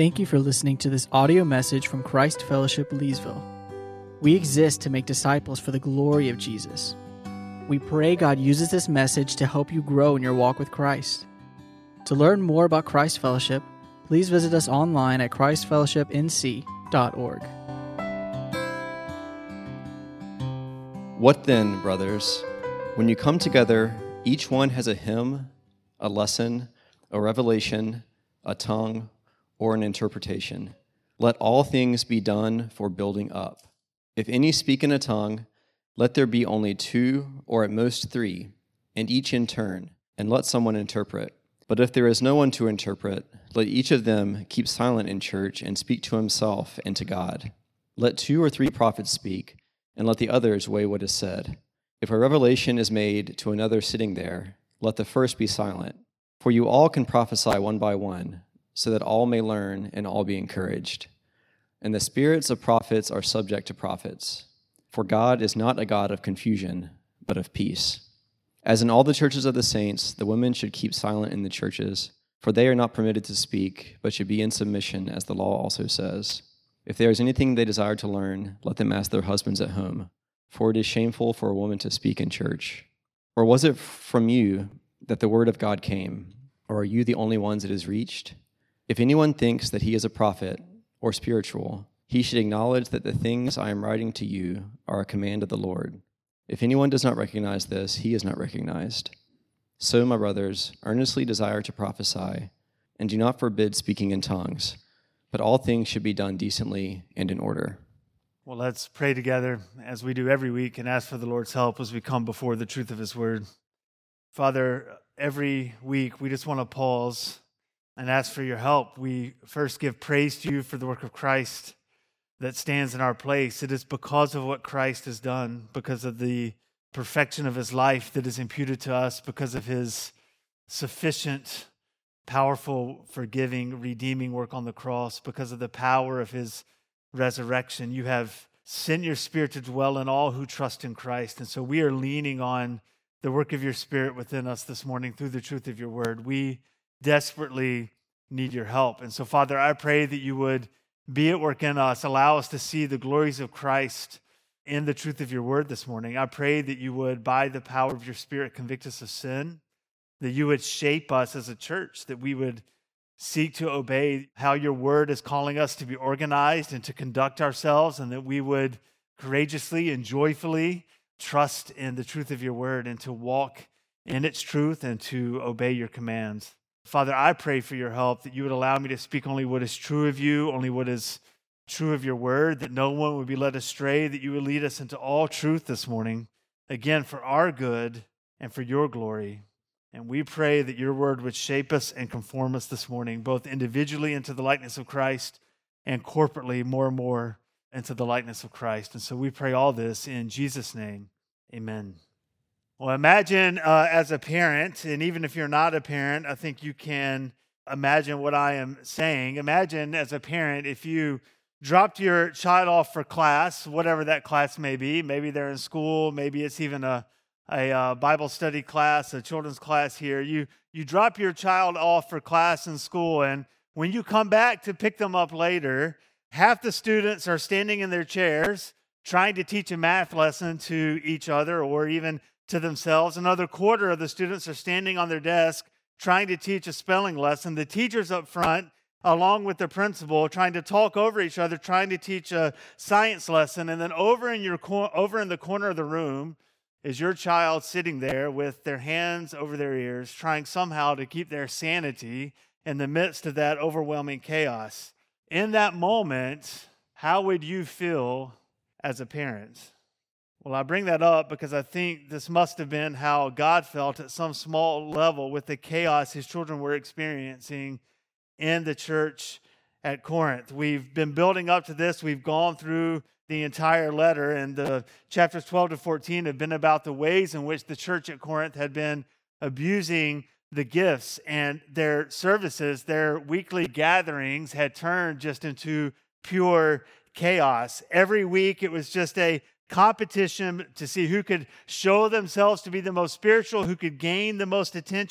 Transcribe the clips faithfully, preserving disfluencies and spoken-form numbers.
Thank you for listening to this audio message from Christ Fellowship Leesville. We exist to make disciples for the glory of Jesus. We pray God uses this message to help you grow in your walk with Christ. To learn more about Christ Fellowship, please visit us online at christ fellowship n c dot org. What then, brothers? When you come together, each one has a hymn, a lesson, a revelation, a tongue, or an interpretation. Let all things be done for building up. If any speak in a tongue, let there be only two or at most three, and each in turn, and let someone interpret. But if there is no one to interpret, let each of them keep silent in church and speak to himself and to God. Let two or three prophets speak, and let the others weigh what is said. If a revelation is made to another sitting there, let the first be silent. For you all can prophesy one by one, so that all may learn and all be encouraged. And the spirits of prophets are subject to prophets. For God is not a God of confusion, but of peace. As in all the churches of the saints, the women should keep silent in the churches, for they are not permitted to speak, but should be in submission, as the law also says. If there is anything they desire to learn, let them ask their husbands at home, for it is shameful for a woman to speak in church. Or was it from you that the word of God came, or are you the only ones it has reached? If anyone thinks that he is a prophet or spiritual, he should acknowledge that the things I am writing to you are a command of the Lord. If anyone does not recognize this, he is not recognized. So, my brothers, earnestly desire to prophesy, and do not forbid speaking in tongues, but all things should be done decently and in order. Well, let's pray together as we do every week and ask for the Lord's help as we come before the truth of His Word. Father, every week we just want to pause and ask for your help. We first give praise to you for the work of Christ that stands in our place. It is because of what Christ has done, because of the perfection of his life that is imputed to us, because of his sufficient, powerful, forgiving, redeeming work on the cross, because of the power of his resurrection. You have sent your Spirit to dwell in all who trust in Christ. And so we are leaning on the work of your Spirit within us this morning through the truth of your word. We desperately need your help. And so, Father, I pray that you would be at work in us. Allow us to see the glories of Christ in the truth of your word this morning. I pray that you would, by the power of your Spirit, convict us of sin, that you would shape us as a church, that we would seek to obey how your word is calling us to be organized and to conduct ourselves, and that we would courageously and joyfully trust in the truth of your word and to walk in its truth and to obey your commands. Father, I pray for your help, that you would allow me to speak only what is true of you, only what is true of your word, that no one would be led astray, that you would lead us into all truth this morning, again, for our good and for your glory. And we pray that your word would shape us and conform us this morning, both individually into the likeness of Christ and corporately more and more into the likeness of Christ. And so we pray all this in Jesus' name. Amen. Well, imagine uh, as a parent, and even if you're not a parent, I think you can imagine what I am saying. Imagine as a parent, if you dropped your child off for class, whatever that class may be. Maybe they're in school, maybe it's even a, a uh, Bible study class, a children's class here. You, you drop your child off for class in school, and when you come back to pick them up later, half the students are standing in their chairs trying to teach a math lesson to each other or even to themselves. Another quarter of the students are standing on their desk trying to teach a spelling lesson. The teacher's up front, along with the principal, trying to talk over each other, trying to teach a science lesson. And then over in your cor- over in the corner of the room is your child sitting there with their hands over their ears, trying somehow to keep their sanity in the midst of that overwhelming chaos. In that moment, how would you feel as a parent? Well, I bring that up because I think this must have been how God felt at some small level with the chaos his children were experiencing in the church at Corinth. We've been building up to this. We've gone through the entire letter, and the chapters twelve to fourteen have been about the ways in which the church at Corinth had been abusing the gifts, and their services, their weekly gatherings had turned just into pure chaos. Every week it was just a competition to see who could show themselves to be the most spiritual, who could gain the most attention,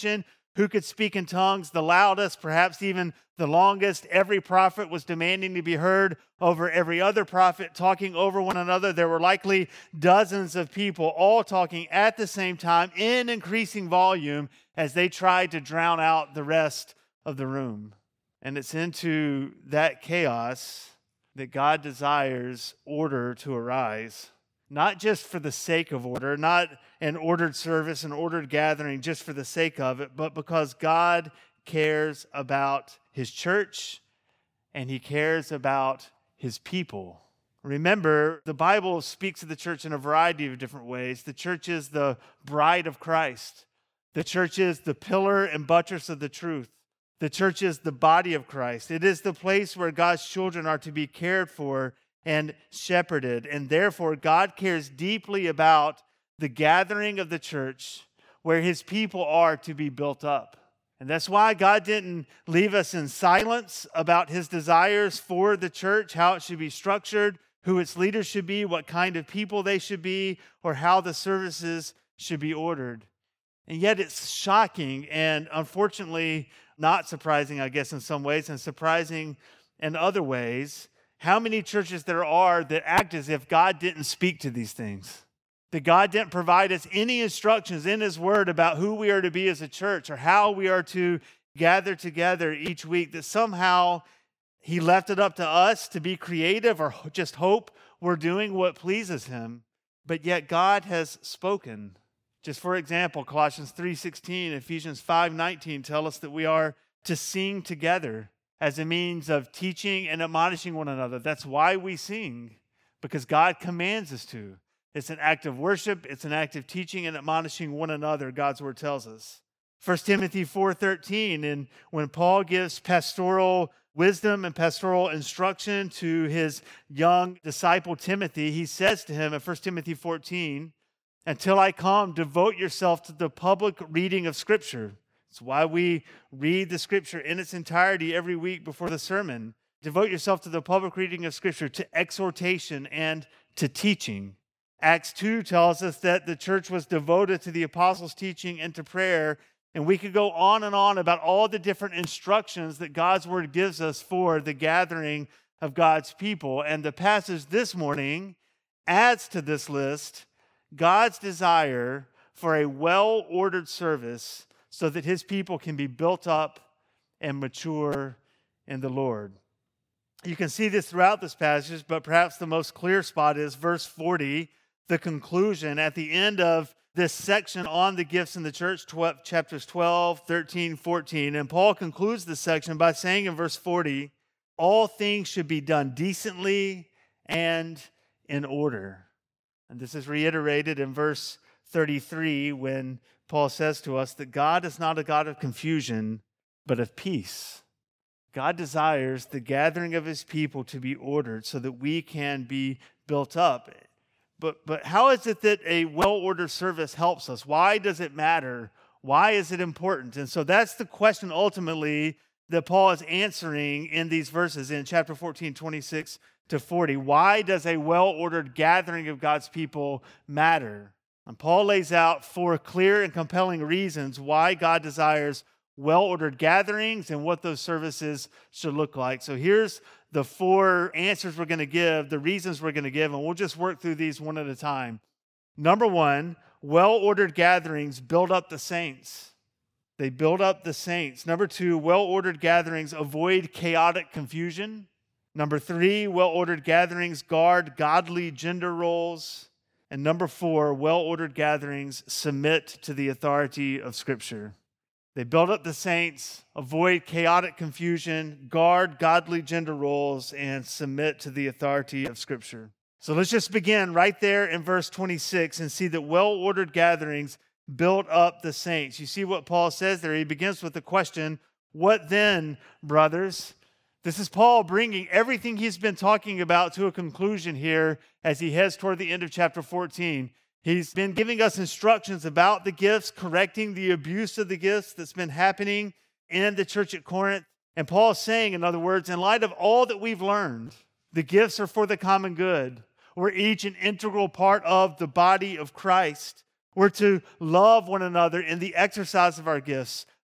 Who could speak in tongues the loudest, perhaps even the longest? Every prophet was demanding to be heard over every other prophet, talking over one another. There were likely dozens of people all talking at the same time in increasing volume as they tried to drown out the rest of the room. And it's into that chaos that God desires order to arise. Not just for the sake of order, not an ordered service, an ordered gathering just for the sake of it, but because God cares about his church and he cares about his people. Remember, the Bible speaks of the church in a variety of different ways. The church is the bride of Christ. The church is the pillar and buttress of the truth. The church is the body of Christ. It is the place where God's children are to be cared for and shepherded. And therefore, God cares deeply about the gathering of the church where his people are to be built up. And that's why God didn't leave us in silence about his desires for the church, how it should be structured, who its leaders should be, what kind of people they should be, or how the services should be ordered. And yet it's shocking and unfortunately not surprising, I guess, in some ways, and surprising in other ways, how many churches there are that act as if God didn't speak to these things, that God didn't provide us any instructions in his word about who we are to be as a church or how we are to gather together each week, that somehow he left it up to us to be creative or just hope we're doing what pleases him. But yet God has spoken. Just for example, Colossians three sixteen, Ephesians five nineteen tell us that we are to sing together as a means of teaching and admonishing one another. That's why we sing, because God commands us to. It's an act of worship. It's an act of teaching and admonishing one another, God's word tells us. First Timothy four thirteen, and when Paul gives pastoral wisdom and pastoral instruction to his young disciple Timothy, he says to him in First Timothy fourteen, until I come, devote yourself to the public reading of Scripture. It's why we read the Scripture in its entirety every week before the sermon. Devote yourself to the public reading of Scripture, to exhortation and to teaching. Acts two tells us that the church was devoted to the apostles' teaching and to prayer. And we could go on and on about all the different instructions that God's word gives us for the gathering of God's people. And the passage this morning adds to this list God's desire for a well-ordered service so that his people can be built up and mature in the Lord. You can see this throughout this passage, but perhaps the most clear spot is verse forty, the conclusion at the end of this section on the gifts in the church, twelve, chapters twelve, thirteen, fourteen. And Paul concludes this section by saying in verse forty, all things should be done decently and in order. And this is reiterated in verse thirty-three when Paul says to us that God is not a God of confusion, but of peace. God desires the gathering of his people to be ordered so that we can be built up. But, but how is it that a well-ordered service helps us? Why does it matter? Why is it important? And so that's the question ultimately that Paul is answering in these verses in chapter fourteen, twenty-six to forty. Why does a well-ordered gathering of God's people matter? And Paul lays out four clear and compelling reasons why God desires well-ordered gatherings and what those services should look like. So here's the four answers we're going to give, the reasons we're going to give, and we'll just work through these one at a time. Number one, well-ordered gatherings build up the saints. They build up the saints. Number two, well-ordered gatherings avoid chaotic confusion. Number three, well-ordered gatherings guard godly gender roles. And number four, well-ordered gatherings submit to the authority of Scripture. They build up the saints, avoid chaotic confusion, guard godly gender roles, and submit to the authority of Scripture. So let's just begin right there in verse twenty-six and see that well-ordered gatherings build up the saints. You see what Paul says there? He begins with the question, what then, brothers? This is Paul bringing everything he's been talking about to a conclusion here as he heads toward the end of chapter fourteen. He's been giving us instructions about the gifts, correcting the abuse of the gifts that's been happening in the church at Corinth. And Paul is saying, in other words, in light of all that we've learned, the gifts are for the common good. We're each an integral part of the body of Christ. We're to love one another in the exercise of our gifts,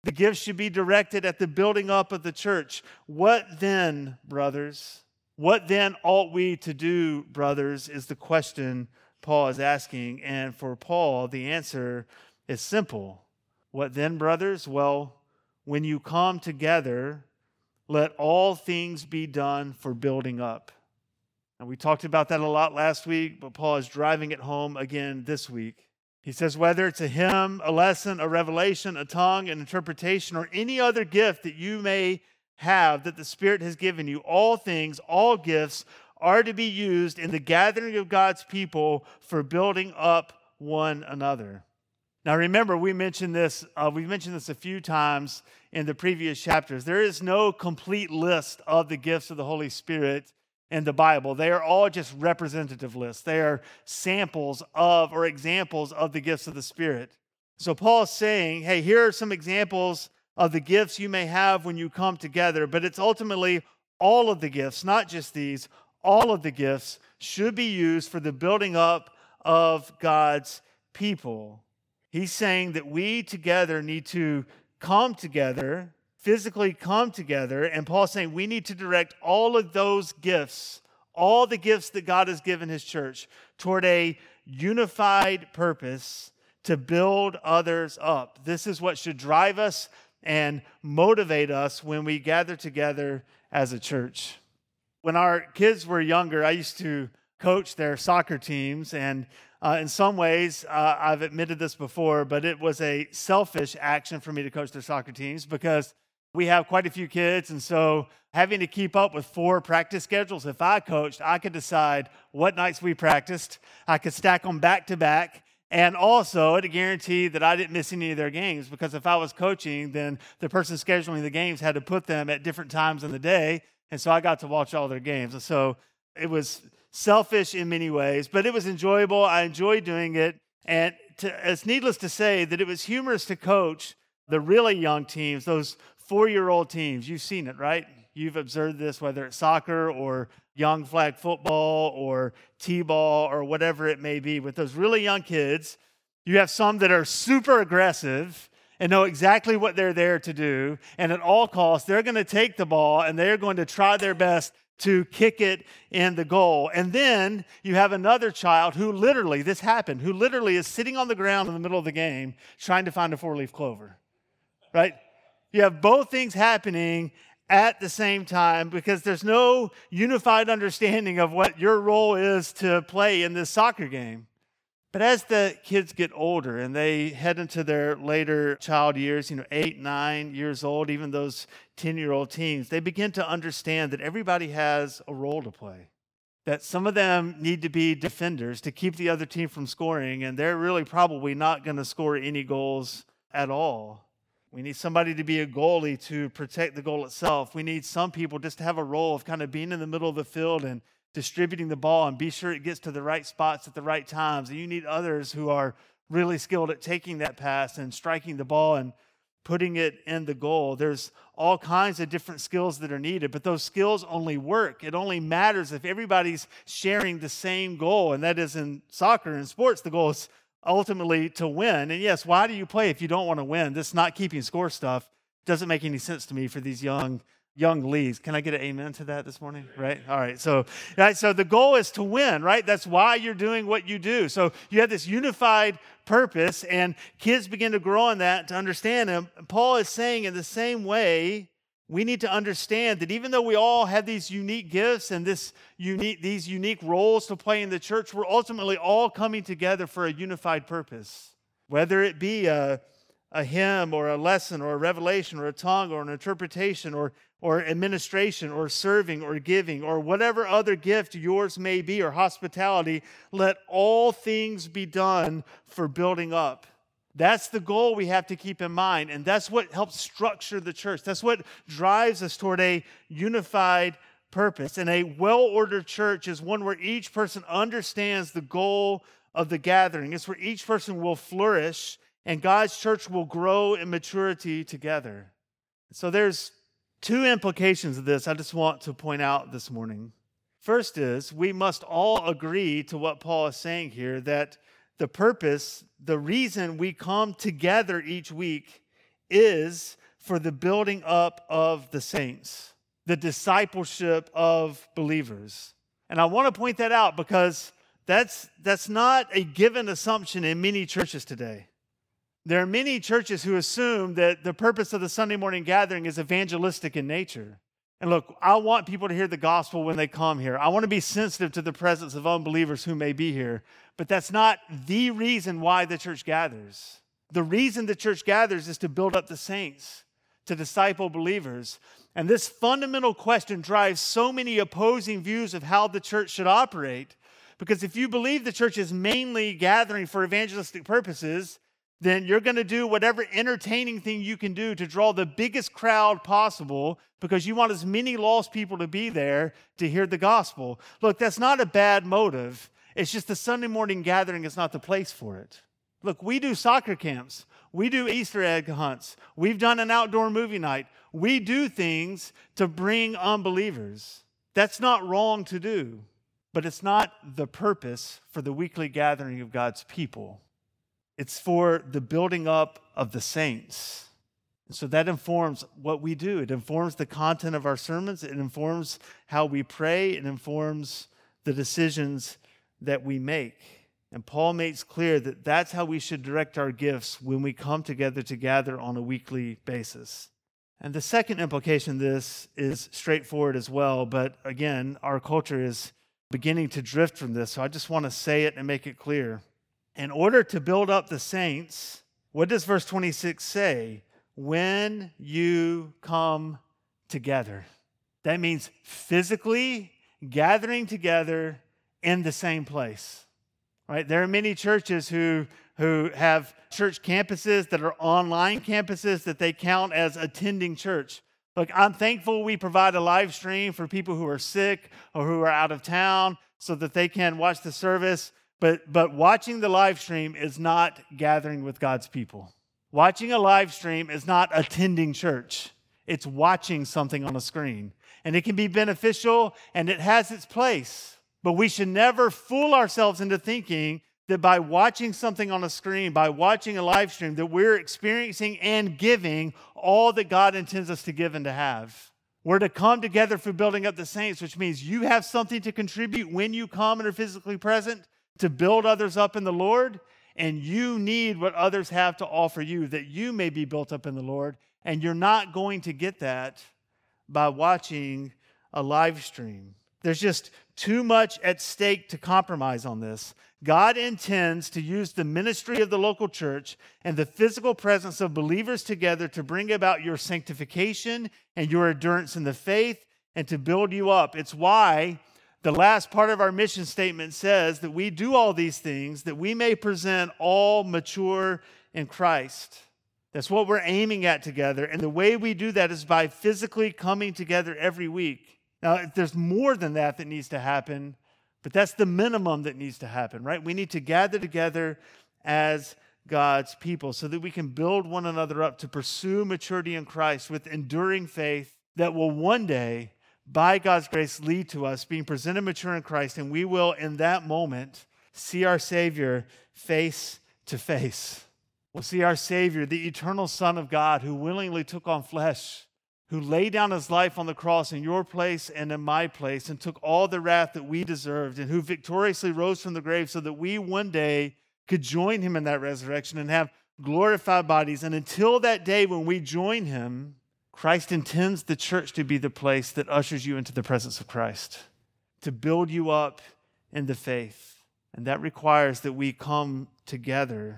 The gifts should be directed at the building up of the church. What then, brothers? What then ought we to do, brothers, is the question Paul is asking. And for Paul, the answer is simple. What then, brothers? Well, when you come together, let all things be done for building up. And we talked about that a lot last week, but Paul is driving it home again this week. He says, whether it's a hymn, a lesson, a revelation, a tongue, an interpretation, or any other gift that you may have that the Spirit has given you, all things, all gifts are to be used in the gathering of God's people for building up one another. Now remember, we mentioned this, uh, we mentioned this a few times in the previous chapters. There is no complete list of the gifts of the Holy Spirit in the Bible. They are all just representative lists. They are samples of or examples of the gifts of the Spirit. So Paul's saying, hey, here are some examples of the gifts you may have when you come together, but it's ultimately all of the gifts, not just these. All of the gifts should be used for the building up of God's people. He's saying that we together need to come together, physically come together, and Paul's saying we need to direct all of those gifts, all the gifts that God has given his church, toward a unified purpose to build others up. This is what should drive us and motivate us when we gather together as a church. When our kids were younger, I used to coach their soccer teams, and uh, in some ways, uh, I've admitted this before, but it was a selfish action for me to coach their soccer teams because we have quite a few kids, and so having to keep up with four practice schedules, if I coached, I could decide what nights we practiced. I could stack them back to back, and also it guaranteed that I didn't miss any of their games, because if I was coaching, then the person scheduling the games had to put them at different times in the day, and so I got to watch all their games. And so it was selfish in many ways, but it was enjoyable. I enjoyed doing it, and to, it's needless to say that it was humorous to coach the really young teams, those four-year-old teams. You've seen it, right? You've observed this, whether it's soccer or young flag football or t-ball or whatever it may be. With those really young kids, you have some that are super aggressive and know exactly what they're there to do. And at all costs, they're going to take the ball and they're going to try their best to kick it in the goal. And then you have another child who literally, this happened, who literally is sitting on the ground in the middle of the game trying to find a four-leaf clover, right? You have both things happening at the same time because there's no unified understanding of what your role is to play in this soccer game. But as the kids get older and they head into their later child years, you know, eight, nine years old, even those ten-year-old teens, they begin to understand that everybody has a role to play. That some of them need to be defenders to keep the other team from scoring, and they're really probably not going to score any goals at all. We need somebody to be a goalie to protect the goal itself. We need some people just to have a role of kind of being in the middle of the field and distributing the ball and be sure it gets to the right spots at the right times. And you need others who are really skilled at taking that pass and striking the ball and putting it in the goal. There's all kinds of different skills that are needed, but those skills only work. It only matters if everybody's sharing the same goal, and that is in soccer and sports. The goal is ultimately to win. And yes, why do you play if you don't want to win? This not keeping score stuff doesn't make any sense to me for these young young leagues. Can I get an amen to that this morning? Right? All right. So, right, so the goal is to win, right? That's why you're doing what you do. So you have this unified purpose, and kids begin to grow in that to understand him. Paul is saying in the same way, we need to understand that even though we all have these unique gifts and this unique, these unique roles to play in the church, we're ultimately all coming together for a unified purpose. Whether it be a, a hymn or a lesson or a revelation or a tongue or an interpretation or, or administration or serving or giving or whatever other gift yours may be or hospitality, let all things be done for building up. That's the goal we have to keep in mind, and that's what helps structure the church. That's what drives us toward a unified purpose. And a well-ordered church is one where each person understands the goal of the gathering. It's where each person will flourish, and God's church will grow in maturity together. So there's two implications of this I just want to point out this morning. First is, we must all agree to what Paul is saying here, that the purpose, the reason we come together each week is for the building up of the saints, the discipleship of believers. And I want to point that out because that's, that's not a given assumption in many churches today. There are many churches who assume that the purpose of the Sunday morning gathering is evangelistic in nature. And look, I want people to hear the gospel when they come here. I want to be sensitive to the presence of unbelievers who may be here. But that's not the reason why the church gathers. The reason the church gathers is to build up the saints, to disciple believers. And this fundamental question drives so many opposing views of how the church should operate. Because if you believe the church is mainly gathering for evangelistic purposes, then you're going to do whatever entertaining thing you can do to draw the biggest crowd possible because you want as many lost people to be there to hear the gospel. Look, that's not a bad motive. It's just the Sunday morning gathering is not the place for it. Look, we do soccer camps. We do Easter egg hunts. We've done an outdoor movie night. We do things to bring unbelievers. That's not wrong to do, but it's not the purpose for the weekly gathering of God's people. It's for the building up of the saints. So that informs what we do. It informs the content of our sermons. It informs how we pray. It informs the decisions that we make. And Paul makes clear that that's how we should direct our gifts when we come together to gather on a weekly basis. And the second implication of this is straightforward as well. But again, our culture is beginning to drift from this. So I just want to say it and make it clear. In order to build up the saints, what does verse twenty-six say? When you come together. That means physically gathering together in the same place. Right? There are many churches who, who have church campuses that are online campuses that they count as attending church. Look, I'm thankful we provide a live stream for people who are sick or who are out of town so that they can watch the service. But, but watching the live stream is not gathering with God's people. Watching a live stream is not attending church. It's watching something on a screen. And it can be beneficial and it has its place. But we should never fool ourselves into thinking that by watching something on a screen, by watching a live stream, that we're experiencing and giving all that God intends us to give and to have. We're to come together for building up the saints, which means you have something to contribute when you come and are physically present to build others up in the Lord, and you need what others have to offer you that you may be built up in the Lord, and you're not going to get that by watching a live stream. There's just too much at stake to compromise on this. God intends to use the ministry of the local church and the physical presence of believers together to bring about your sanctification and your endurance in the faith and to build you up. It's why the last part of our mission statement says that we do all these things that we may present all mature in Christ. That's what we're aiming at together. And the way we do that is by physically coming together every week. Now, there's more than that that needs to happen, but that's the minimum that needs to happen, right? We need to gather together as God's people so that we can build one another up to pursue maturity in Christ with enduring faith that will one day, by God's grace, lead to us being presented mature in Christ, and we will, in that moment, see our Savior face to face. We'll see our Savior, the eternal Son of God, who willingly took on flesh, who laid down his life on the cross in your place and in my place, and took all the wrath that we deserved, and who victoriously rose from the grave so that we one day could join him in that resurrection and have glorified bodies. And until that day when we join him, Christ intends the church to be the place that ushers you into the presence of Christ, to build you up in the faith. And that requires that we come together,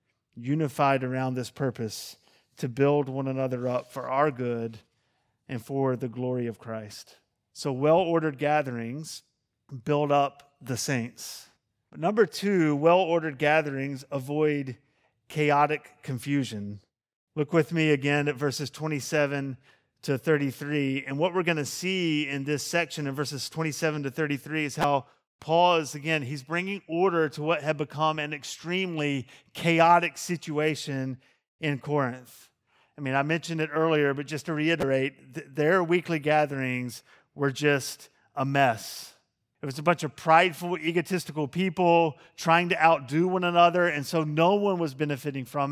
unified around this purpose, to build one another up for our good and for the glory of Christ. So well-ordered gatherings build up the saints. Number two, well-ordered gatherings avoid chaotic confusion. Look with me again at verses twenty-seven to thirty-three. And what we're going to see in this section in verses twenty-seven to thirty-three is how Paul is, again, he's bringing order to what had become an extremely chaotic situation in Corinth. I mean, I mentioned it earlier, but just to reiterate, th- their weekly gatherings were just a mess. It was a bunch of prideful, egotistical people trying to outdo one another, and so no one was benefiting from it.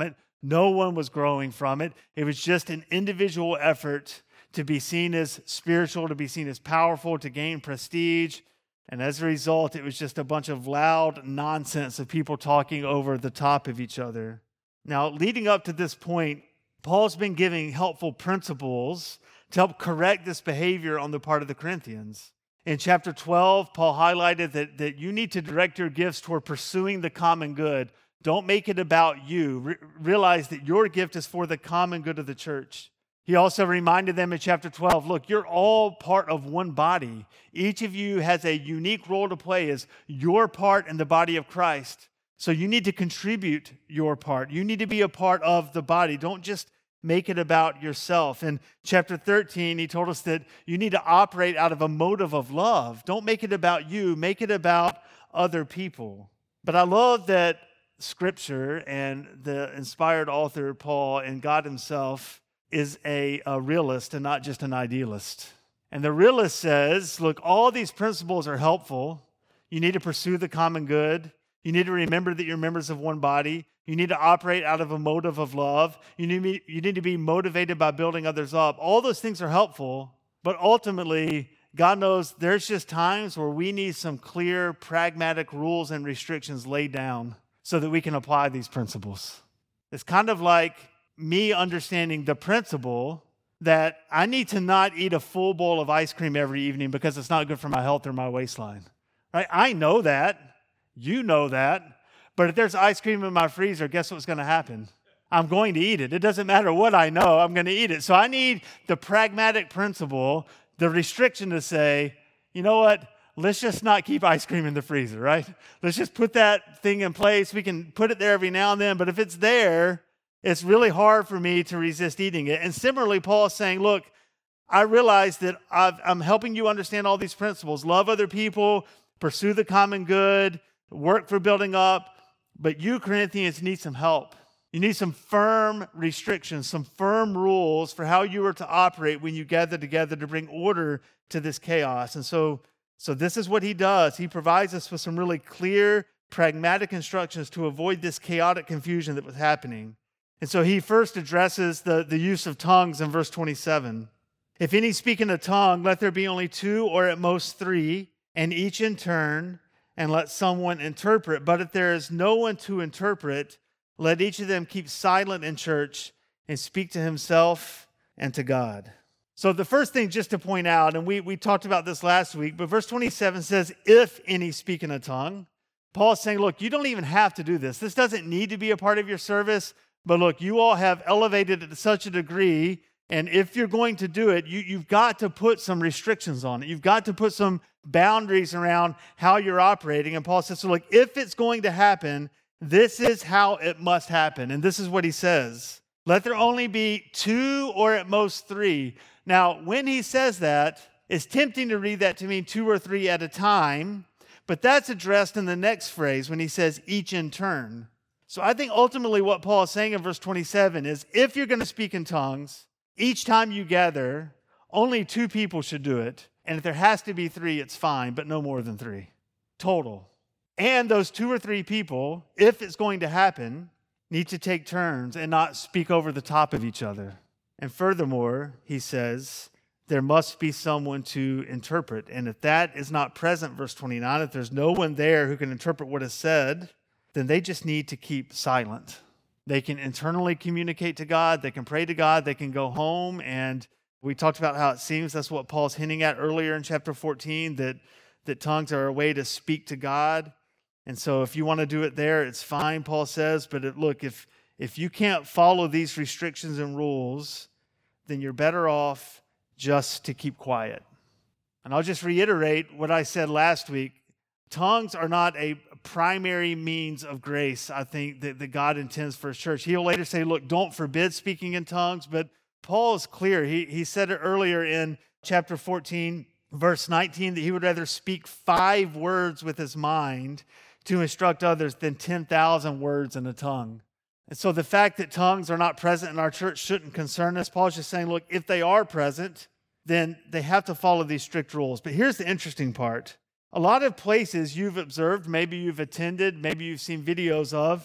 No one was growing from it. It was just an individual effort to be seen as spiritual, to be seen as powerful, to gain prestige. And as a result, it was just a bunch of loud nonsense of people talking over the top of each other. Now, leading up to this point, Paul's been giving helpful principles to help correct this behavior on the part of the Corinthians. In chapter twelve, Paul highlighted that, that you need to direct your gifts toward pursuing the common good. Don't make it about you. Re- realize that your gift is for the common good of the church. He also reminded them in chapter twelve, look, you're all part of one body. Each of you has a unique role to play as your part in the body of Christ. So you need to contribute your part. You need to be a part of the body. Don't just make it about yourself. In chapter thirteen, he told us that you need to operate out of a motive of love. Don't make it about you. Make it about other people. But I love that Scripture and the inspired author, Paul, and God himself is a, a realist and not just an idealist. And the realist says, look, all these principles are helpful. You need to pursue the common good. You need to remember that you're members of one body. You need to operate out of a motive of love. You need, to be, you need to be motivated by building others up. All those things are helpful, but ultimately, God knows there's just times where we need some clear, pragmatic rules and restrictions laid down so that we can apply these principles. It's kind of like me understanding the principle that I need to not eat a full bowl of ice cream every evening because it's not good for my health or my waistline. Right? I know that. You know that. But if there's ice cream in my freezer, guess what's going to happen? I'm going to eat it. It doesn't matter what I know, I'm going to eat it. So I need the pragmatic principle, the restriction to say, you know what? Let's just not keep ice cream in the freezer, right? Let's just put that thing in place. We can put it there every now and then, but if it's there, it's really hard for me to resist eating it. And similarly, Paul is saying, look, I realize that I've, I'm helping you understand all these principles. Love other people, pursue the common good, work for building up, but you, Corinthians, need some help. You need some firm restrictions, some firm rules for how you are to operate when you gather together to bring order to this chaos. And so, so this is what he does. He provides us with some really clear, pragmatic instructions to avoid this chaotic confusion that was happening. And so he first addresses the, the use of tongues in verse twenty-seven. If any speak in a tongue, let there be only two or at most three, and each in turn, and let someone interpret. But if there is no one to interpret, let each of them keep silent in church and speak to himself and to God. So the first thing just to point out, and we, we talked about this last week, but verse twenty-seven says, if any speak in a tongue. Paul's saying, look, you don't even have to do this. This doesn't need to be a part of your service, but look, you all have elevated it to such a degree, and if you're going to do it, you, you've got to put some restrictions on it. You've got to put some boundaries around how you're operating. And Paul says, so look, if it's going to happen, this is how it must happen. And this is what he says. Let there only be two or at most three. Now, when he says that, it's tempting to read that to mean two or three at a time, but that's addressed in the next phrase when he says each in turn. So I think ultimately what Paul is saying in verse twenty-seven is if you're going to speak in tongues, each time you gather, only two people should do it. And if there has to be three, it's fine, but no more than three total. And those two or three people, if it's going to happen, need to take turns and not speak over the top of each other. And furthermore, he says, there must be someone to interpret. And if that is not present, verse twenty-nine, if there's no one there who can interpret what is said, then they just need to keep silent. They can internally communicate to God. They can pray to God. They can go home. And we talked about how it seems that's what Paul's hinting at earlier in chapter fourteen, that, that tongues are a way to speak to God. And so if you want to do it there, it's fine, Paul says. But it, look, if, if you can't follow these restrictions and rules, then you're better off just to keep quiet. And I'll just reiterate what I said last week. Tongues are not a primary means of grace, I think, that, that God intends for his church. He'll later say, look, don't forbid speaking in tongues, but Paul is clear. He, he said it earlier in chapter fourteen, verse nineteen, that he would rather speak five words with his mind to instruct others than ten thousand words in a tongue. And so the fact that tongues are not present in our church shouldn't concern us. Paul's just saying, look, if they are present, then they have to follow these strict rules. But here's the interesting part. A lot of places you've observed, maybe you've attended, maybe you've seen videos of,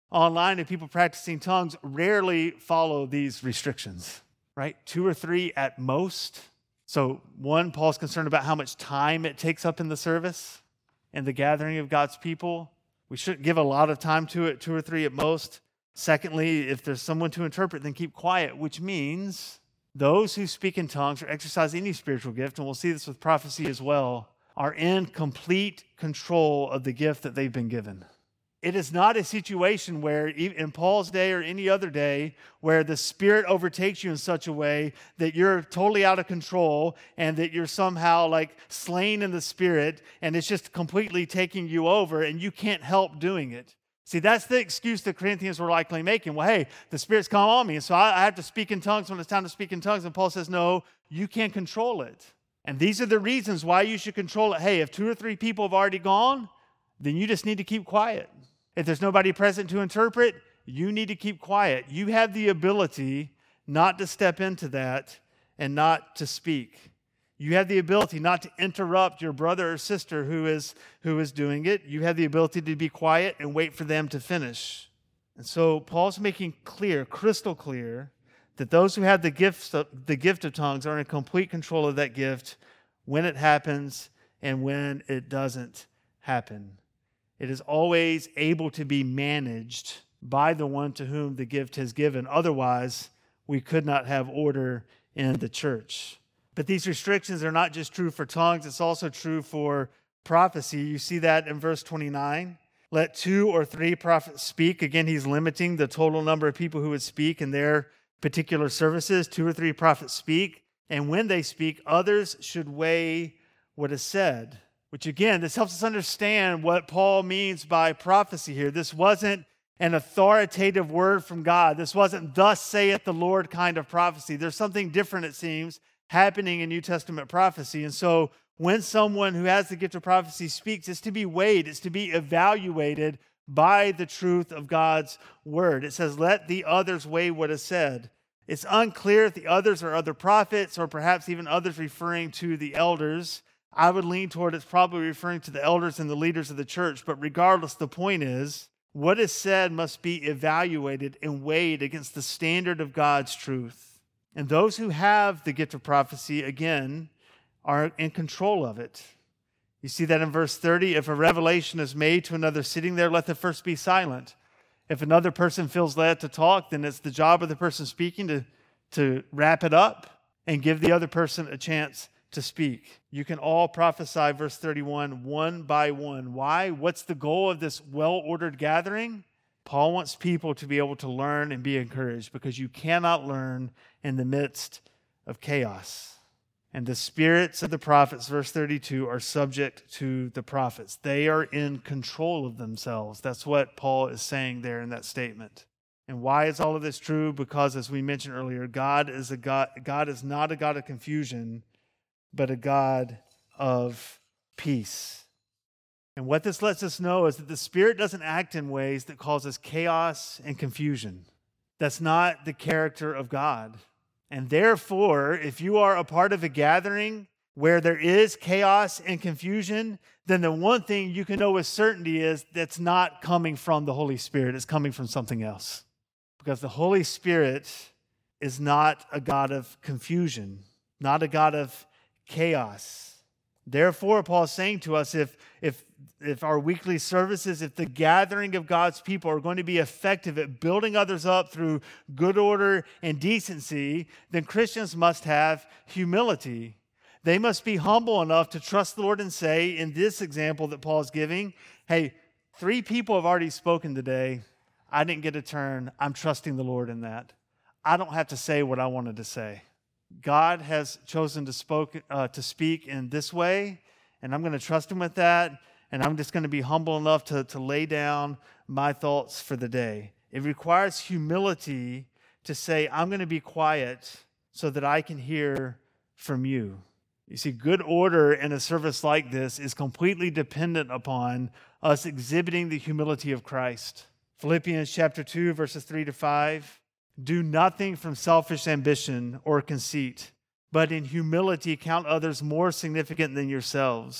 online of people practicing tongues rarely follow these restrictions, right? Two or three at most. So one, Paul's concerned about how much time it takes up in the service and the gathering of God's people. We shouldn't give a lot of time to it, two or three at most. Secondly, if there's someone to interpret, then keep quiet, which means those who speak in tongues or exercise any spiritual gift, and we'll see this with prophecy as well, are in complete control of the gift that they've been given. It is not a situation where, in Paul's day or any other day, where the Spirit overtakes you in such a way that you're totally out of control and that you're somehow like slain in the Spirit and it's just completely taking you over and you can't help doing it. See, that's the excuse the Corinthians were likely making. Well, hey, the Spirit's come on me, and so I have to speak in tongues when it's time to speak in tongues. And Paul says, no, you can't control it. And these are the reasons why you should control it. Hey, if two or three people have already gone, then you just need to keep quiet. If there's nobody present to interpret, you need to keep quiet. You have the ability not to step into that and not to speak. You have the ability not to interrupt your brother or sister who is, who is doing it. You have the ability to be quiet and wait for them to finish. And so Paul's making clear, crystal clear, that those who have the gift of, the gift of tongues are in complete control of that gift when it happens and when it doesn't happen. It is always able to be managed by the one to whom the gift has given. Otherwise, we could not have order in the church. But these restrictions are not just true for tongues, it's also true for prophecy. You see that in verse twenty-nine. Let two or three prophets speak. Again, he's limiting the total number of people who would speak in their particular services. Two or three prophets speak. And when they speak, others should weigh what is said. Which again, this helps us understand what Paul means by prophecy here. This wasn't an authoritative word from God. This wasn't thus saith the Lord kind of prophecy. There's something different, it seems, happening in New Testament prophecy. And so when someone who has the gift of prophecy speaks, it's to be weighed, it's to be evaluated by the truth of God's word. It says, let the others weigh what is said. It's unclear if the others are other prophets or perhaps even others referring to the elders. I would lean toward it's probably referring to the elders and the leaders of the church. But regardless, the point is, what is said must be evaluated and weighed against the standard of God's truth. And those who have the gift of prophecy, again, are in control of it. You see that in verse thirty. If a revelation is made to another sitting there, let the first be silent. If another person feels led to talk, then it's the job of the person speaking to, to wrap it up and give the other person a chance to speak. You can all prophesy, verse thirty-one, one by one. Why? What's the goal of this well-ordered gathering? Paul wants people to be able to learn and be encouraged because you cannot learn in the midst of chaos. And the spirits of the prophets, verse thirty-two, are subject to the prophets. They are in control of themselves. That's what Paul is saying there in that statement. And why is all of this true? Because, as we mentioned earlier, God is a God, God is not a God of confusion, but a God of peace. And what this lets us know is that the Spirit doesn't act in ways that causes chaos and confusion. That's not the character of God. And therefore, if you are a part of a gathering where there is chaos and confusion, then the one thing you can know with certainty is that's not coming from the Holy Spirit. It's coming from something else. Because the Holy Spirit is not a God of confusion, not a God of chaos. Therefore, Paul's saying to us, if, if, if our weekly services, if the gathering of God's people are going to be effective at building others up through good order and decency, then Christians must have humility. They must be humble enough to trust the Lord and say, in this example that Paul's giving, hey, three people have already spoken today. I didn't get a turn. I'm trusting the Lord in that. I don't have to say what I wanted to say. God has chosen to, spoke, uh, to speak in this way, and I'm going to trust him with that, and I'm just going to be humble enough to, to lay down my thoughts for the day. It requires humility to say, I'm going to be quiet so that I can hear from you. You see, good order in a service like this is completely dependent upon us exhibiting the humility of Christ. Philippians chapter two, verses three to five. Do nothing from selfish ambition or conceit, but in humility count others more significant than yourselves.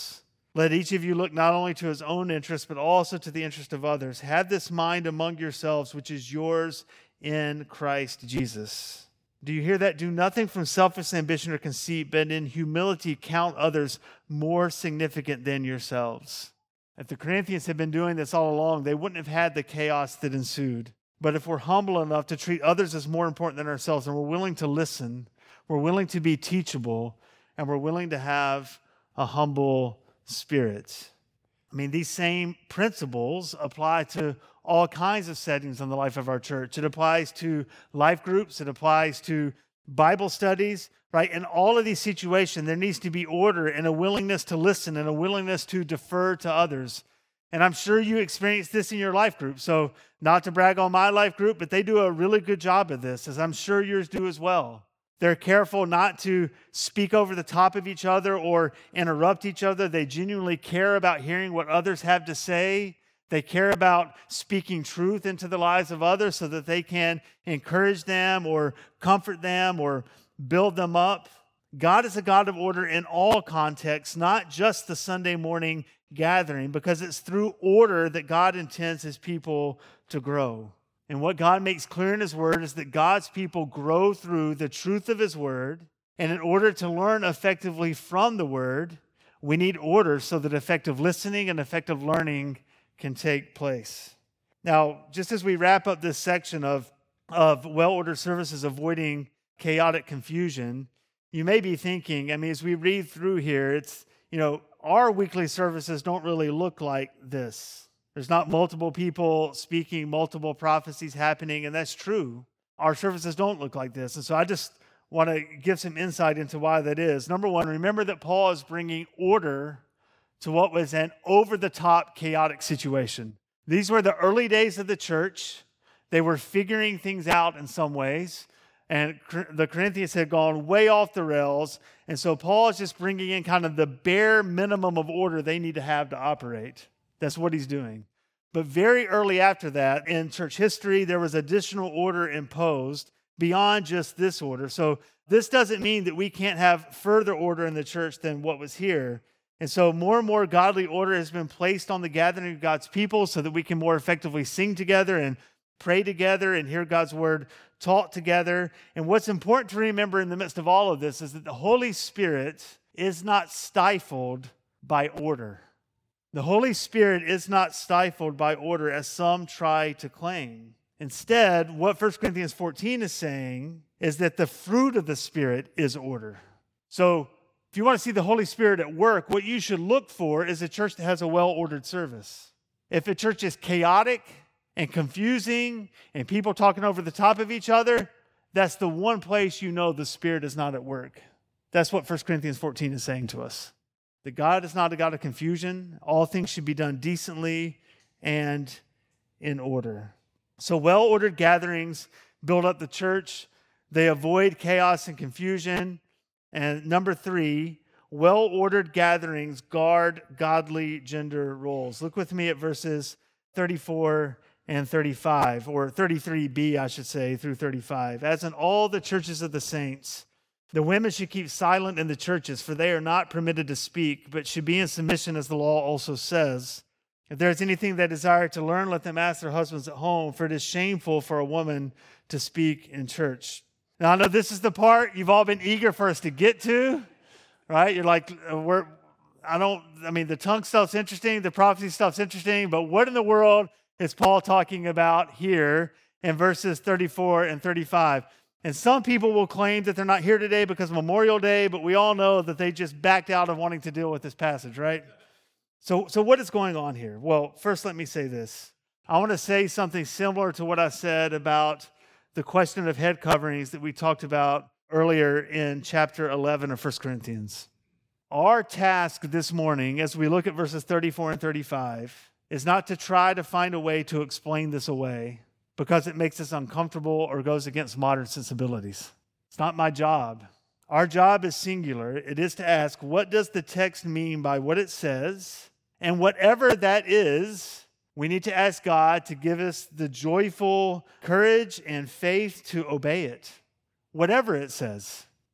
Let each of you look not only to his own interest, but also to the interest of others. Have this mind among yourselves, which is yours in Christ Jesus. Do you hear that? Do nothing from selfish ambition or conceit, but in humility count others more significant than yourselves. If the Corinthians had been doing this all along, they wouldn't have had the chaos that ensued. But if we're humble enough to treat others as more important than ourselves, and we're willing to listen, we're willing to be teachable, and we're willing to have a humble spirit. I mean, these same principles apply to all kinds of settings in the life of our church. It applies to life groups. It applies to Bible studies, right? In all of these situations, there needs to be order and a willingness to listen and a willingness to defer to others. And I'm sure you experience this in your life group. So not to brag on my life group, but they do a really good job of this, as I'm sure yours do as well. They're careful not to speak over the top of each other or interrupt each other. They genuinely care about hearing what others have to say. They care about speaking truth into the lives of others so that they can encourage them or comfort them or build them up. God is a God of order in all contexts, not just the Sunday morning gathering, because it's through order that God intends his people to grow. And what God makes clear in his word is that God's people grow through the truth of his word. And in order to learn effectively from the word, we need order so that effective listening and effective learning can take place. Now, just as we wrap up this section of, of well-ordered services avoiding chaotic confusion, you may be thinking, I mean, as we read through here, it's, you know, our weekly services don't really look like this. There's not multiple people speaking, multiple prophecies happening, and that's true. Our services don't look like this. And so I just want to give some insight into why that is. Number one, remember that Paul is bringing order to what was an over-the-top chaotic situation. These were the early days of the church. They were figuring things out in some ways, and the Corinthians had gone way off the rails, and so Paul is just bringing in kind of the bare minimum of order they need to have to operate. That's what he's doing. But very early after that, in church history, there was additional order imposed beyond just this order. So this doesn't mean that we can't have further order in the church than what was here. And so more and more godly order has been placed on the gathering of God's people so that we can more effectively sing together and pray together and hear God's word taught together. And what's important to remember in the midst of all of this is that the Holy Spirit is not stifled by order. The Holy Spirit is not stifled by order as some try to claim. Instead, what First Corinthians fourteen is saying is that the fruit of the Spirit is order. So if you want to see the Holy Spirit at work, what you should look for is a church that has a well-ordered service. If a church is chaotic and confusing and people talking over the top of each other, that's the one place you know the Spirit is not at work. That's what First Corinthians fourteen is saying to us. That God is not a God of confusion. All things should be done decently and in order. So well-ordered gatherings build up the church. They avoid chaos and confusion. And number three, well-ordered gatherings guard godly gender roles. Look with me at verses thirty-four and thirty-five, or thirty-three b, I should say, through thirty-five. As in all the churches of the saints, the women should keep silent in the churches, for they are not permitted to speak, but should be in submission, as the law also says. If there is anything they desire to learn, let them ask their husbands at home, for it is shameful for a woman to speak in church. Now, I know this is the part you've all been eager for us to get to, right? You're like, we're, I don't, I mean, the tongue stuff's interesting, the prophecy stuff's interesting, but what in the world is Paul talking about here in verses thirty-four and thirty-five? And some people will claim that they're not here today because of Memorial Day, but we all know that they just backed out of wanting to deal with this passage, right? So, so what is going on here? Well, first let me say this. I want to say something similar to what I said about the question of head coverings that we talked about earlier in chapter eleven of First Corinthians. Our task this morning, as we look at verses thirty-four and thirty-five, is not to try to find a way to explain this away because it makes us uncomfortable or goes against modern sensibilities. It's not my job. Our job is singular. It is to ask, what does the text mean by what it says? And whatever that is, we need to ask God to give us the joyful courage and faith to obey it, whatever it says.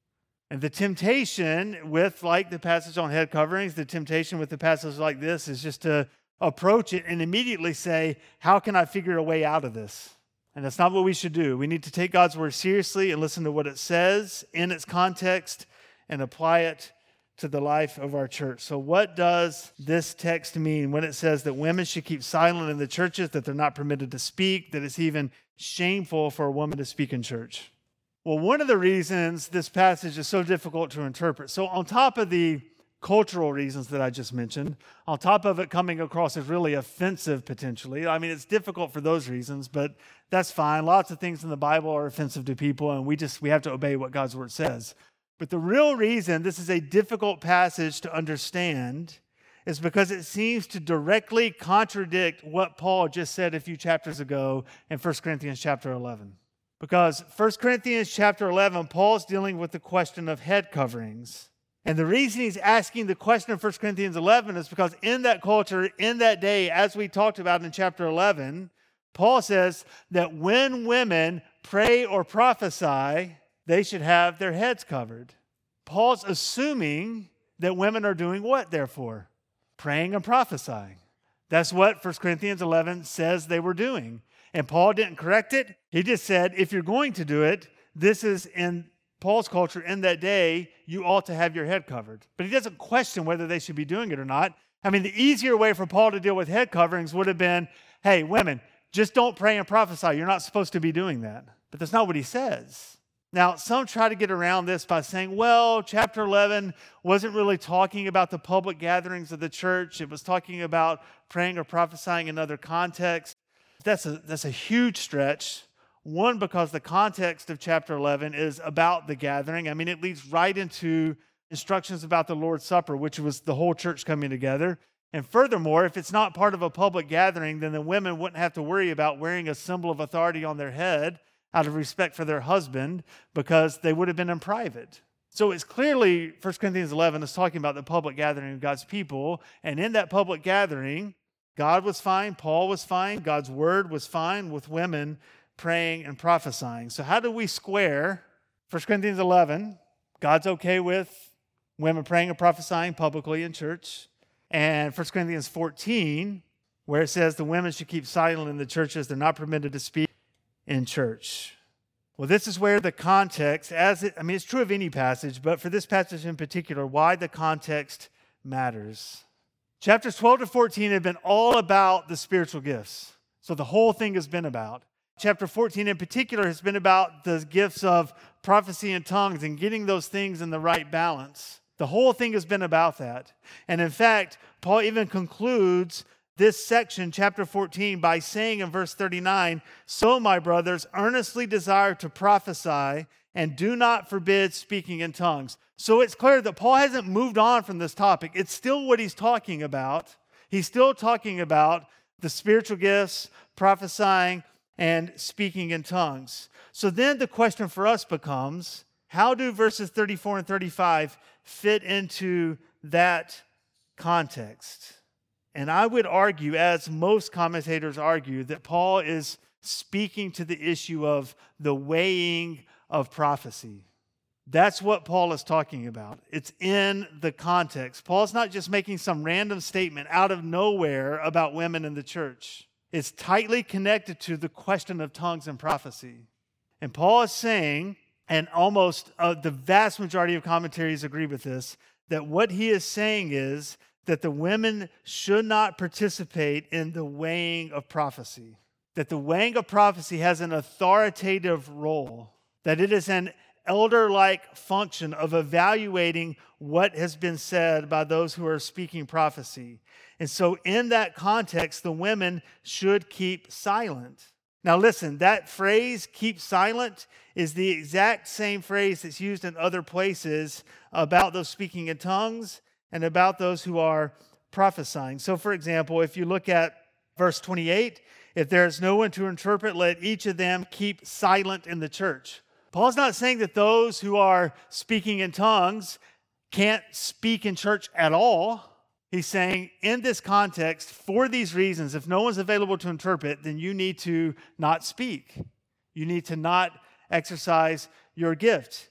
And the temptation with, like the passage on head coverings, the temptation with the passage like this is just to approach it and immediately say, how can I figure a way out of this? And that's not what we should do. We need to take God's word seriously and listen to what it says in its context and apply it to the life of our church. So what does this text mean when it says that women should keep silent in the churches, that they're not permitted to speak, that it's even shameful for a woman to speak in church? Well, one of the reasons this passage is so difficult to interpret, so on top of the cultural reasons that I just mentioned, on top of it coming across as really offensive potentially, I mean, it's difficult for those reasons, but that's fine. Lots of things in the Bible are offensive to people, and we just we have to obey what God's word says. But the real reason this is a difficult passage to understand is because it seems to directly contradict what Paul just said a few chapters ago in First Corinthians chapter eleven. Because First Corinthians chapter eleven, Paul's dealing with the question of head coverings. And the reason he's asking the question in First Corinthians eleven is because in that culture, in that day, as we talked about in chapter eleven, Paul says that when women pray or prophesy, they should have their heads covered. Paul's assuming that women are doing what, therefore? Praying and prophesying. That's what First Corinthians eleven says they were doing. And Paul didn't correct it. He just said, if you're going to do it, this is in Paul's culture in that day, you ought to have your head covered. But he doesn't question whether they should be doing it or not. I mean, the easier way for Paul to deal with head coverings would have been, hey, women, just don't pray and prophesy. You're not supposed to be doing that. But that's not what he says. Now, some try to get around this by saying, well, chapter eleven wasn't really talking about the public gatherings of the church. It was talking about praying or prophesying in other contexts. That's a, that's a huge stretch. One, because the context of chapter eleven is about the gathering. I mean, it leads right into instructions about the Lord's Supper, which was the whole church coming together. And furthermore, if it's not part of a public gathering, then the women wouldn't have to worry about wearing a symbol of authority on their head out of respect for their husband, because they would have been in private. So it's clearly, First Corinthians eleven is talking about the public gathering of God's people. And in that public gathering, God was fine, Paul was fine, God's word was fine with women praying and prophesying. So how do we square First Corinthians eleven, God's okay with women praying and prophesying publicly in church, and First Corinthians fourteen, where it says the women should keep silent in the churches, they're not permitted to speak in church? Well, this is where the context, as it, I mean, it's true of any passage, but for this passage in particular, why the context matters. Chapters twelve to fourteen have been all about the spiritual gifts. So the whole thing has been about. Chapter fourteen in particular has been about the gifts of prophecy and tongues and getting those things in the right balance. The whole thing has been about that. And in fact, Paul even concludes this section, chapter fourteen, by saying in verse thirty-nine, "So, my brothers, earnestly desire to prophesy and do not forbid speaking in tongues." So it's clear that Paul hasn't moved on from this topic. It's still what he's talking about. He's still talking about the spiritual gifts, prophesying, and speaking in tongues. So then the question for us becomes, how do verses thirty-four and thirty-five fit into that context? And I would argue, as most commentators argue, that Paul is speaking to the issue of the weighing of prophecy. That's what Paul is talking about. It's in the context. Paul's not just making some random statement out of nowhere about women in the church. It's tightly connected to the question of tongues and prophecy. And Paul is saying, and almost uh, the vast majority of commentaries agree with this, that what he is saying is that the women should not participate in the weighing of prophecy. That the weighing of prophecy has an authoritative role. That it is an elder-like function of evaluating what has been said by those who are speaking prophecy. And so in that context, the women should keep silent. Now listen, that phrase, keep silent, is the exact same phrase that's used in other places about those speaking in tongues and about those who are prophesying. So for example, if you look at verse twenty-eight, if there is no one to interpret, let each of them keep silent in the church. Paul's not saying that those who are speaking in tongues can't speak in church at all. He's saying in this context, for these reasons, if no one's available to interpret, then you need to not speak. You need to not exercise your gift.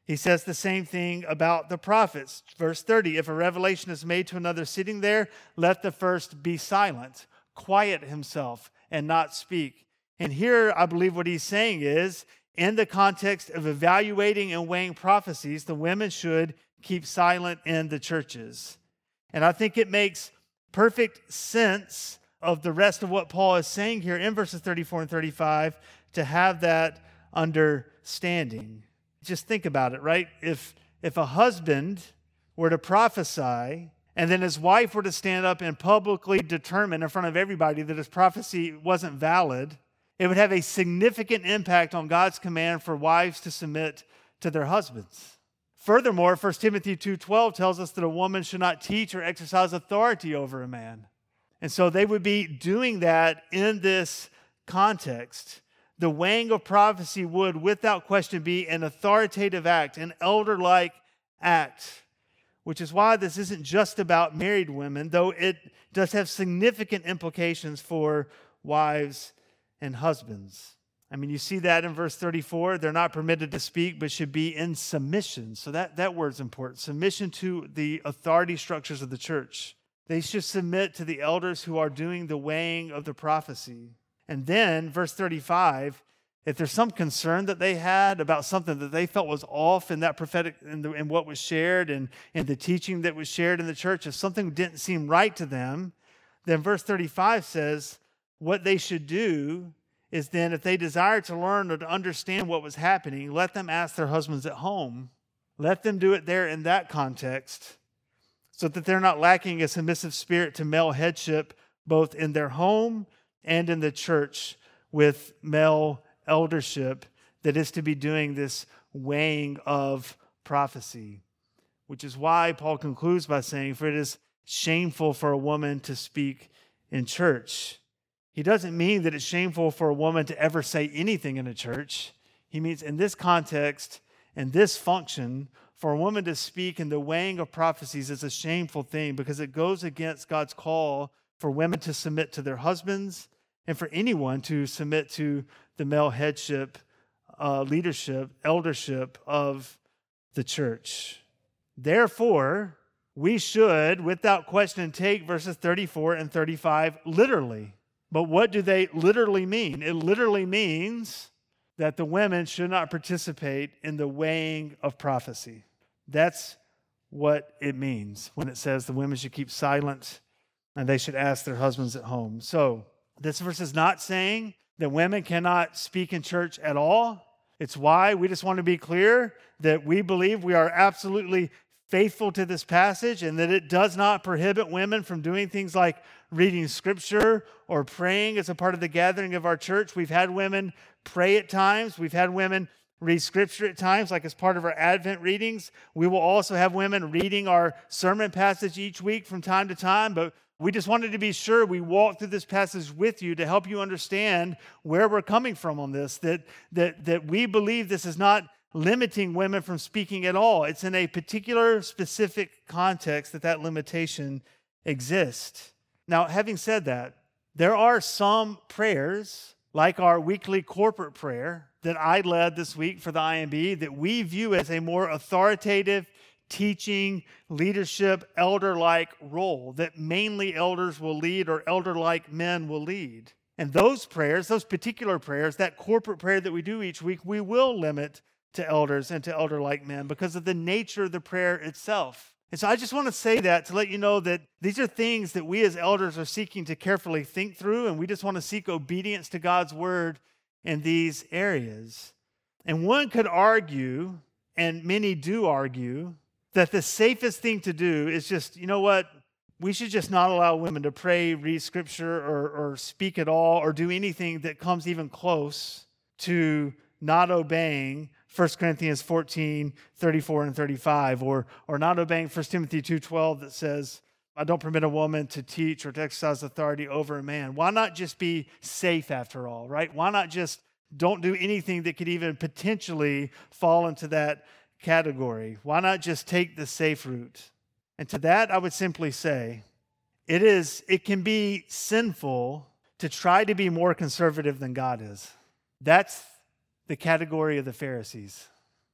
He says the same thing about the prophets. Verse thirty, if a revelation is made to another sitting there, let the first be silent, quiet himself, and not speak. And here, I believe what he's saying is, in the context of evaluating and weighing prophecies, the women should keep silent in the churches. And I think it makes perfect sense of the rest of what Paul is saying here in verses thirty-four and thirty-five to have that understanding. Just think about it, right? If, if a husband were to prophesy and then his wife were to stand up and publicly determine in front of everybody that his prophecy wasn't valid, it would have a significant impact on God's command for wives to submit to their husbands. Furthermore, First Timothy two twelve tells us that a woman should not teach or exercise authority over a man. And so they would be doing that in this context. The weighing of prophecy would, without question, be an authoritative act, an elder-like act, which is why this isn't just about married women, though it does have significant implications for wives and husbands. I mean, you see that in verse thirty-four. They're not permitted to speak, but should be in submission. So that, that word's important. Submission to the authority structures of the church. They should submit to the elders who are doing the weighing of the prophecy. And then, verse thirty-five, if there's some concern that they had about something that they felt was off in that prophetic, in, the, in what was shared and in the teaching that was shared in the church, if something didn't seem right to them, then verse thirty-five says what they should do is then, if they desire to learn or to understand what was happening, let them ask their husbands at home. Let them do it there in that context, so that they're not lacking a submissive spirit to male headship, both in their home and in the church with male eldership that is to be doing this weighing of prophecy. Which is why Paul concludes by saying, for it is shameful for a woman to speak in church. He doesn't mean that it's shameful for a woman to ever say anything in a church. He means in this context, in this function, for a woman to speak in the weighing of prophecies is a shameful thing because it goes against God's call for women to submit to their husbands and for anyone to submit to the male headship, uh, leadership, eldership of the church. Therefore, we should, without question, take verses thirty-four and thirty-five literally. But what do they literally mean? It literally means that the women should not participate in the weighing of prophecy. That's what it means when it says the women should keep silent and they should ask their husbands at home. So this verse is not saying that women cannot speak in church at all. It's why we just want to be clear that we believe we are absolutely faithful to this passage and that it does not prohibit women from doing things like reading scripture or praying as a part of the gathering of our church. We've had women pray at times. We've had women read scripture at times, like as part of our Advent readings. We will also have women reading our sermon passage each week from time to time, but we just wanted to be sure we walk through this passage with you to help you understand where we're coming from on this, that, that, that we believe this is not limiting women from speaking at all. It's in a particular specific context that that limitation exists. Now, having said that, there are some prayers, like our weekly corporate prayer that I led this week for the I M B, that we view as a more authoritative, teaching, leadership, elder-like role that mainly elders will lead or elder-like men will lead. And those prayers, those particular prayers, that corporate prayer that we do each week, we will limit to elders and to elder-like men because of the nature of the prayer itself. And so I just want to say that to let you know that these are things that we as elders are seeking to carefully think through, and we just want to seek obedience to God's word in these areas. And one could argue, and many do argue, that the safest thing to do is just, you know what, we should just not allow women to pray, read scripture, or, or speak at all, or do anything that comes even close to not obeying First Corinthians fourteen, thirty-four and thirty-five, or, or not obeying First Timothy two twelve that says, I don't permit a woman to teach or to exercise authority over a man. Why not just be safe after all, right? Why not just don't do anything that could even potentially fall into that category? Why not just take the safe route? And to that, I would simply say, it is, it can be sinful to try to be more conservative than God is. That's the category of the Pharisees.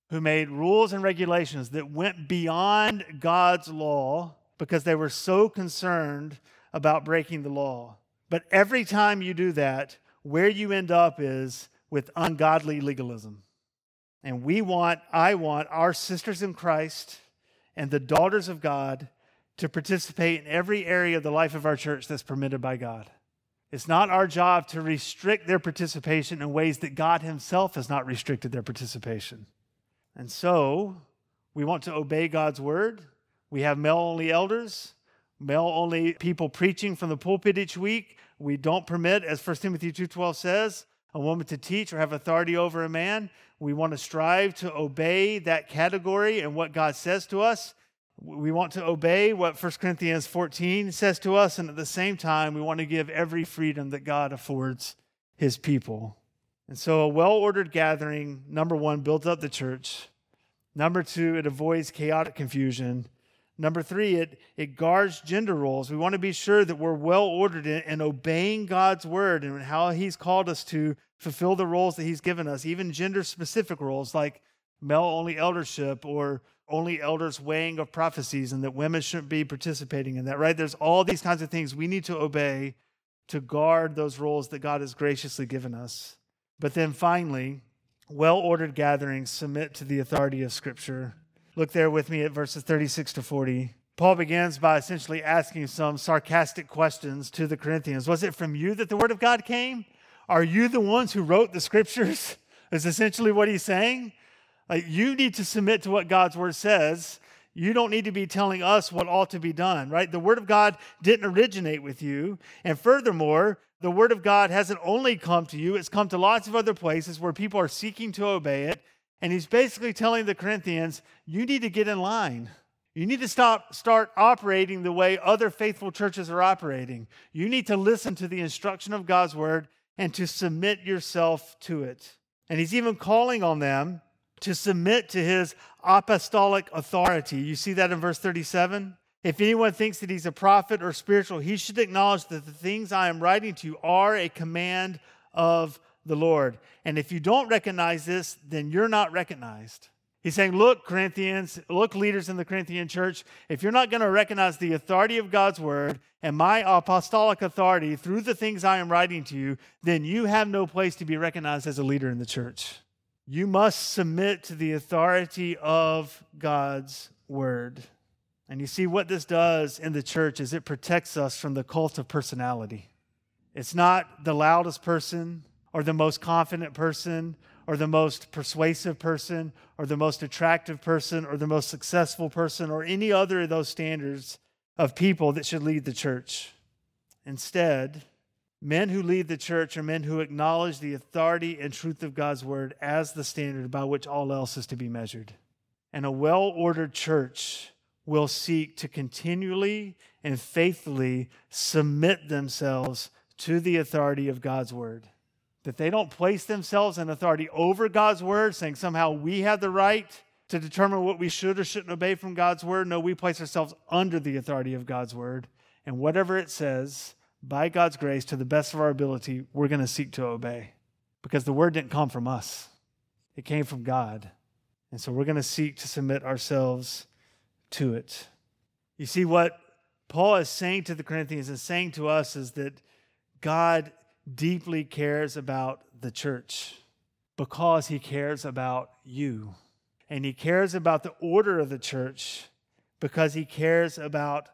who made rules and regulations that went beyond God's law because they were so concerned about breaking the law. But every time you do that, where you end up is with ungodly legalism. And we want, I want our sisters in Christ and the daughters of God to participate in every area of the life of our church that's permitted by God. It's not our job to restrict their participation in ways that God himself has not restricted their participation. And so, we want to obey God's word. We have male-only elders, male-only people preaching from the pulpit each week. We don't permit, as First Timothy two twelve says, a woman to teach or have authority over a man. We want to strive to obey that category and what God says to us. We want to obey what First Corinthians fourteen says to us, and at the same time, we want to give every freedom that God affords his people. And so a well-ordered gathering, number one, builds up the church. Number two, it avoids chaotic confusion. Number three, it, it guards gender roles. We want to be sure that we're well-ordered in, in obeying God's word and how he's called us to fulfill the roles that he's given us, even gender-specific roles like male-only eldership or only elders weighing of prophecies, and that women shouldn't be participating in that, right? There's all these kinds of things we need to obey to guard those roles that God has graciously given us. But then finally, well-ordered gatherings submit to the authority of Scripture. Look there with me at verses thirty-six to forty. Paul begins by essentially asking some sarcastic questions to the Corinthians. Was it from you that the word of God came? Are you the ones who wrote the Scriptures? Is essentially what he's saying. Like, you need to submit to what God's word says. You don't need to be telling us what ought to be done, right? The word of God didn't originate with you. And furthermore, the word of God hasn't only come to you, it's come to lots of other places where people are seeking to obey it. And he's basically telling the Corinthians, you need to get in line. You need to stop, start operating the way other faithful churches are operating. You need to listen to the instruction of God's word and to submit yourself to it. And he's even calling on them to submit to his apostolic authority. You see that in verse thirty-seven? If anyone thinks that he's a prophet or spiritual, he should acknowledge that the things I am writing to you are a command of the Lord. And if you don't recognize this, then you're not recognized. He's saying, look, Corinthians, look, leaders in the Corinthian church, if you're not going to recognize the authority of God's word and my apostolic authority through the things I am writing to you, then you have no place to be recognized as a leader in the church. You must submit to the authority of God's word. And you see what this does in the church is it protects us from the cult of personality. It's not the loudest person or the most confident person or the most persuasive person or the most attractive person or the most successful person or any other of those standards of people that should lead the church. Instead, men who lead the church are men who acknowledge the authority and truth of God's word as the standard by which all else is to be measured. And a well-ordered church will seek to continually and faithfully submit themselves to the authority of God's word. That they don't place themselves in authority over God's word, saying somehow we have the right to determine what we should or shouldn't obey from God's word. No, we place ourselves under the authority of God's word. And whatever it says, by God's grace, to the best of our ability, we're going to seek to obey. Because the word didn't come from us. It came from God. And so we're going to seek to submit ourselves to it. You see, what Paul is saying to the Corinthians and saying to us is that God deeply cares about the church because he cares about you. And he cares about the order of the church because he cares about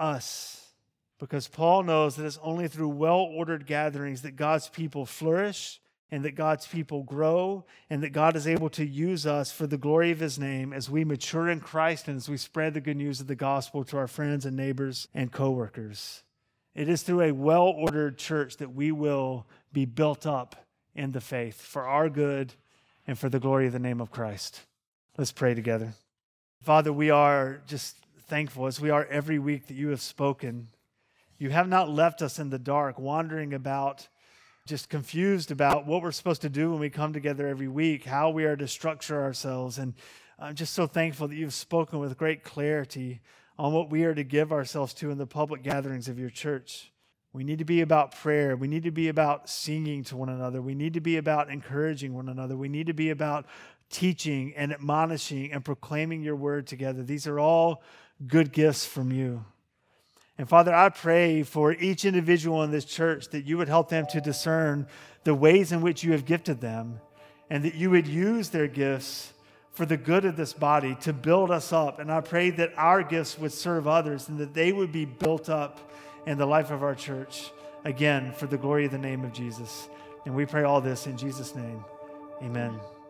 us. Because Paul knows that it's only through well-ordered gatherings that God's people flourish and that God's people grow and that God is able to use us for the glory of his name as we mature in Christ and as we spread the good news of the gospel to our friends and neighbors and co-workers. It is through a well-ordered church that we will be built up in the faith for our good and for the glory of the name of Christ. Let's pray together. Father, we are just thankful as we are every week that you have spoken. You have not left us in the dark, wandering about, just confused about what we're supposed to do when we come together every week, how we are to structure ourselves. And I'm just so thankful that you've spoken with great clarity on what we are to give ourselves to in the public gatherings of your church. We need to be about prayer. We need to be about singing to one another. We need to be about encouraging one another. We need to be about teaching and admonishing and proclaiming your word together. These are all good gifts from you. And Father, I pray for each individual in this church that you would help them to discern the ways in which you have gifted them, and that you would use their gifts for the good of this body to build us up. And I pray that our gifts would serve others and that they would be built up in the life of our church, again, for the glory of the name of Jesus. And we pray all this in Jesus' name. Amen.